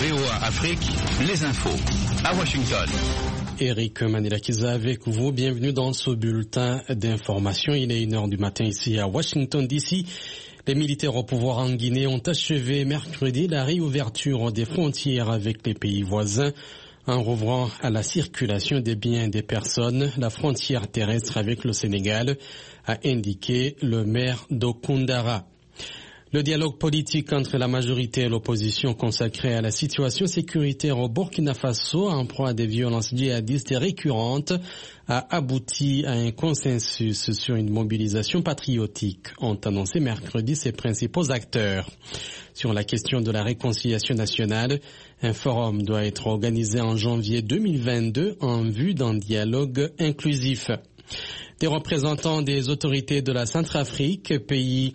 VOA Afrique, les infos à Washington. Eric Manilakiza avec vous. Bienvenue dans ce bulletin d'information. Il est 1h du matin ici à Washington DC. Les militaires au pouvoir en Guinée ont achevé mercredi la réouverture des frontières avec les pays voisins en rouvrant à la circulation des biens et des personnes la frontière terrestre avec le Sénégal, a indiqué le maire d'Okundara. Le dialogue politique entre la majorité et l'opposition consacré à la situation sécuritaire au Burkina Faso en proie à des violences djihadistes récurrentes a abouti à un consensus sur une mobilisation patriotique, ont annoncé mercredi ses principaux acteurs. Sur la question de la réconciliation nationale, un forum doit être organisé en janvier 2022 en vue d'un dialogue inclusif. Des représentants des autorités de la Centrafrique, pays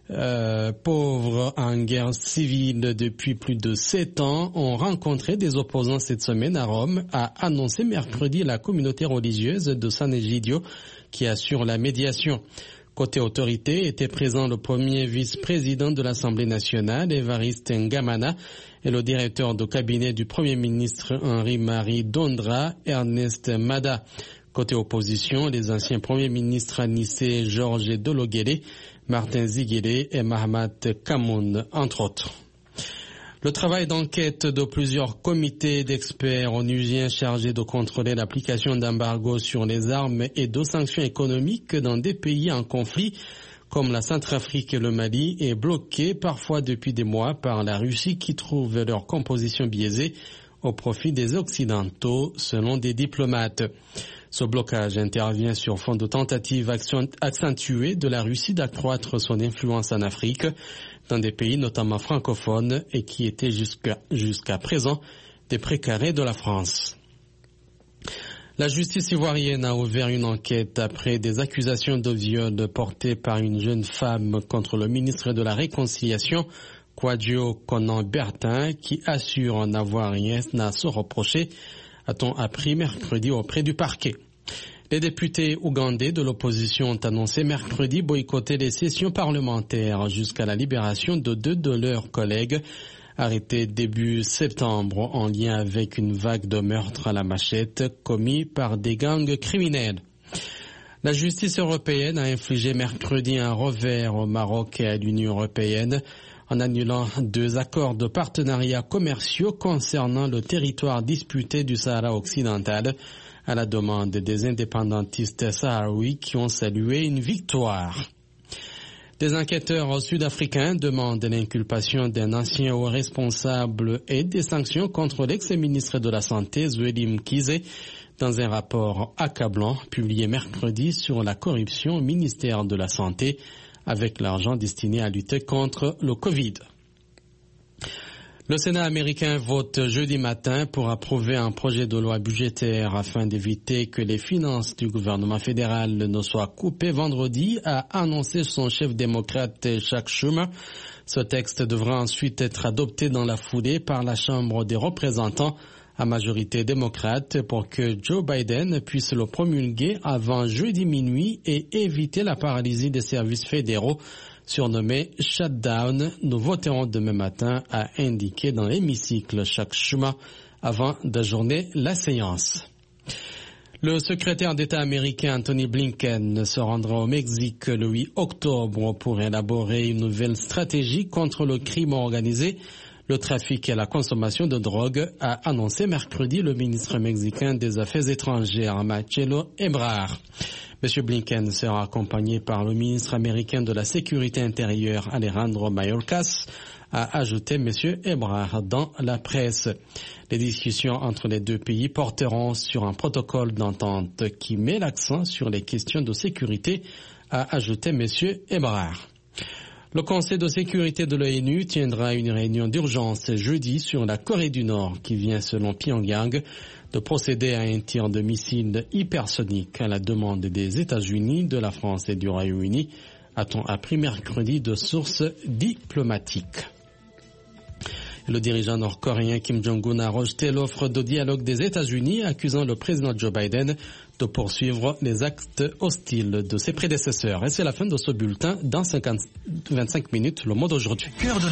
pauvre en guerre civile depuis plus de 7 ans, ont rencontré des opposants cette semaine à Rome, a annoncé mercredi la communauté religieuse de San Egidio qui assure la médiation. Côté autorité, était présent le premier vice-président de l'Assemblée nationale, Évariste Ngamana, et le directeur de cabinet du Premier ministre Henri-Marie Dondra, Ernest Mada. Côté opposition, les anciens premiers ministres Anissé Georges Dologuélé, Martin Ziguélé et Mahamat Kamoun, entre autres. Le travail d'enquête de plusieurs comités d'experts onusiens chargés de contrôler l'application d'embargos sur les armes et de sanctions économiques dans des pays en conflit comme la Centrafrique et le Mali est bloqué parfois depuis des mois par la Russie qui trouve leur composition biaisée au profit des Occidentaux, selon des diplomates. Ce blocage intervient sur fond de tentatives accentuées de la Russie d'accroître son influence en Afrique, dans des pays notamment francophones et qui étaient jusqu'à présent des précarés de la France. La justice ivoirienne a ouvert une enquête après des accusations de viol portées par une jeune femme contre le ministre de la Réconciliation, Kwadjo Konan-Bertin, qui assure n'avoir rien à se reprocher, a-t-on appris mercredi auprès du parquet. Les députés ougandais de l'opposition ont annoncé mercredi boycotter les sessions parlementaires jusqu'à la libération de 2 de leurs collègues arrêtés début septembre en lien avec une vague de meurtres à la machette commis par des gangs criminels. La justice européenne a infligé mercredi un revers au Maroc et à l'Union européenne en annulant 2 accords de partenariat commerciaux concernant le territoire disputé du Sahara occidental à la demande des indépendantistes sahraouis qui ont salué une victoire. Des enquêteurs sud-africains demandent l'inculpation d'un ancien haut responsable et des sanctions contre l'ex-ministre de la Santé, Zweli Mkhize, dans un rapport accablant publié mercredi sur la corruption au ministère de la Santé avec l'argent destiné à lutter contre le Covid. Le Sénat américain vote jeudi matin pour approuver un projet de loi budgétaire afin d'éviter que les finances du gouvernement fédéral ne soient coupées vendredi, a annoncé son chef démocrate Chuck Schumer. Ce texte devra ensuite être adopté dans la foulée par la Chambre des représentants à majorité démocrate pour que Joe Biden puisse le promulguer avant jeudi minuit et éviter la paralysie des services fédéraux surnommé shutdown. Nous voterons demain matin, a indiqué dans l'hémicycle Chuck Schumer avant d'ajourner la séance. Le secrétaire d'État américain Anthony Blinken se rendra au Mexique le 8 octobre pour élaborer une nouvelle stratégie contre le crime organisé, le trafic et la consommation de drogue, a annoncé mercredi le ministre mexicain des Affaires étrangères Marcelo Ebrard. M. Blinken sera accompagné par le ministre américain de la Sécurité intérieure Alejandro Mayorkas, a ajouté M. Ebrard dans la presse. Les discussions entre les 2 pays porteront sur un protocole d'entente qui met l'accent sur les questions de sécurité, a ajouté M. Ebrard. Le Conseil de sécurité de l'ONU tiendra une réunion d'urgence jeudi sur la Corée du Nord qui vient, selon Pyongyang, de procéder à un tir de missiles hypersoniques à la demande des États-Unis, de la France et du Royaume-Uni, a-t-on appris mercredi de sources diplomatiques. Le dirigeant nord-coréen Kim Jong-un a rejeté l'offre de dialogue des États-Unis, accusant le président Joe Biden de poursuivre les actes hostiles de ses prédécesseurs. Et c'est la fin de ce bulletin. Dans 25 minutes, le mot d'aujourd'hui.